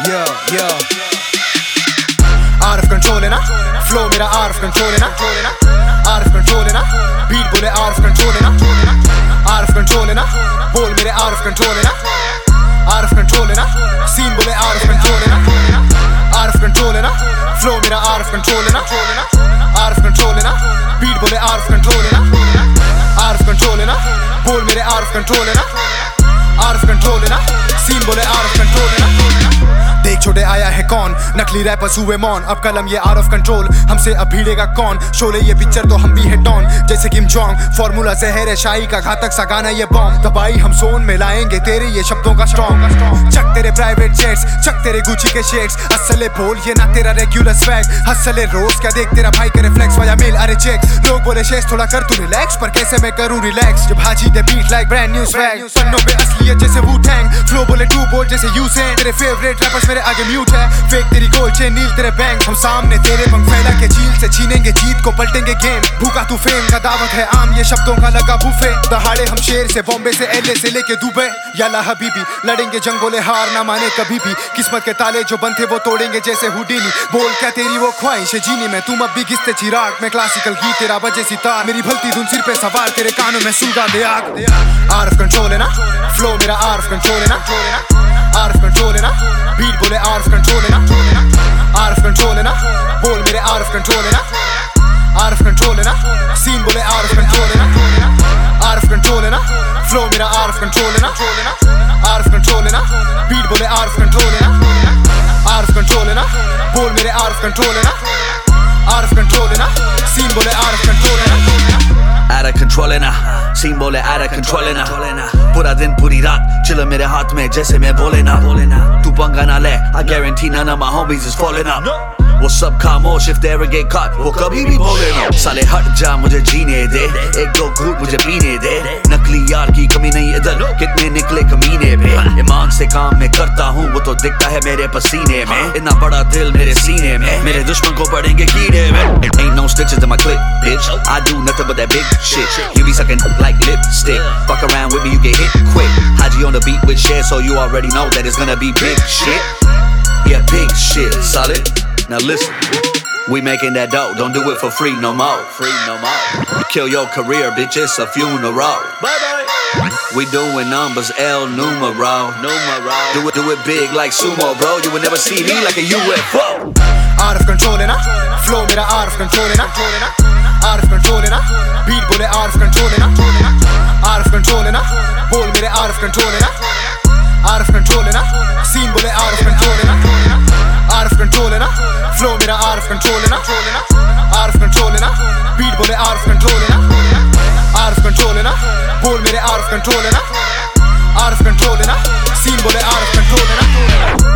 Out of control है ना, flow मेरा out of control है ना, out of control है ना, beat बोले out of control है ना, out of control है ना, बोल मेरे out of control है ना, out of control है ना, scene बोले out of control है ना, out of control है ना, flow मेरा out of control है ना, out of control है ना, beat बोले out of control है ना, out of control है ना, बोल मेरे out of control है ना, out of control है ना, scene बोले out of control है ना। देख छोटे आया है कौन, नकली रैपर्स हुए मौन, अब कलम ये आउट ऑफ कंट्रोल, हमसे अब भिड़ेगा कौन। शोले ये पिक्चर तो हम भी है डॉन, जैसे किम जोंग, फॉर्मूला जहर है शाही का, घातक सा गाना ये बॉम्ब। दबाई हम जोन में लाएंगे तेरे ये शब्दों का स्ट्रॉन्ग। चक तेरे प्राइवेट जेट्स, चक तेरे गुची के शेड्स, असले बोल ये ना तेरा रेगुलर स्वैग। हसले रोज क्या देख तेरा भाई करे फ्लेक्स वाया मेल अरे चेक। लोग बोले शेष थोड़ा कर तू रिलैक्स, पर कैसे मैं करूं रिलैक्स जब हाजी दे beat like brand new swag. पन्नों पे असलियत जैसे वू टैंग, फ्लो बोले टू बोल जैसे यूसेन। तेरे फेवरेट रैपर्स मेरे आगे म्यूट है, फेक तेरी गोल चेन नील तेरे बैंक। हम सामने तेरे पंख फैला के झील से छीनेंगे जीत को, पलटेंगे गेम। भूखा तू फेम का दावत है आम, ये शब्दों का लगा बुफे। दहाड़े हम शेर से, बॉम्बे से, एलए से लेके दुबई। याला हबीबी लड़ेंगे जंग, बोले हार ना माने कभी भी। किस्मत के ताले जो बंद थे वो तोड़ेंगे जैसे हुडीनी। बोल क्या तेरी वो ख्वाहिश है जीनी में, तुम अब भी घिसते चिराग। मैं क्लासिकल गीत तेरा बजे सितार, मेरी भलती धुन सिर पे सवार, तेरे कानों में सुलगा दे आग। आउट ऑफ कंट्रोल है ना, फ्लो मेरा आउट ऑफ कंट्रोल है ना, आउट ऑफ कंट्रोल है ना, बीट बोले आउट ऑफ कंट्रोल है ना, आउट ऑफ कंट्रोल है ना, बोल मेरे आउट ऑफ कंट्रोल है ना, आउट ऑफ कंट्रोल है ना, सीन बोले आउट ऑफ कंट्रोल है ना, आउट ऑफ कंट्रोल है ना, फ्लो मेरा आउट ऑफ कंट्रोल है ना, आउट ऑफ कंट्रोल है ना, बीट बोले आउट ऑफ कंट्रोल है ना, आउट ऑफ कंट्रोल है ना, बोल मेरे आउट ऑफ कंट्रोल है ना, आउट ऑफ कंट्रोल है ना, सीन बोले आउट ऑफ कंट्रोल है ना। Out of control है ना, सीन बोले out of control है ना। पूरा दिन पूरी रात चिल मेरे हाथ में जैसे मैं बोले ना। तू पंगा ना ले, I guarantee none of my homies is falling up। वो सब खामोश if they ever get caught, वो कभी भी बोले ना। साले हट जा मुझे जीने दे, एक दो घूंट मुझे पीने दे। नकली यार की कमी नहीं इधर, कितने निकले कमीने पे। ईमान से काम मैं करता हूँ, वो तो दिखता है मेरे पसीने में। इतना बड़ा दिल मेरे सीने में, मेरे दुश्मन को पड़ेंगे कीड़े में। Ain't no stitches in my clip, bitch, I do nothing but that big shit। You be sucking like lipstick, fuck around with me you get hit quick। Haji on the beat with shit, so you already know that it's gonna be big shit। Yeah, big shit, solid. Now listen, we making that dough, don't do it for free no more. Kill your career, bitch, it's a funeral. Bye bye. We doing numbers, El numero. Do it big like sumo, bro. You will never see me like a UFO. Out of control है ना, flow मेरा out of control है ना, out of control है ना, beat बोले out of control है ना, out of control है ना, बोल मेरे out of control है ना, out of control है ना, scene बोले out of control है ना, out of control है ना, flow मेरा out of control है ना, out of control है ना, beat बोले out of control है ना, out of control है ना, बोल मेरे out of control है ना, out of control है ना, scene बोले out of control है ना।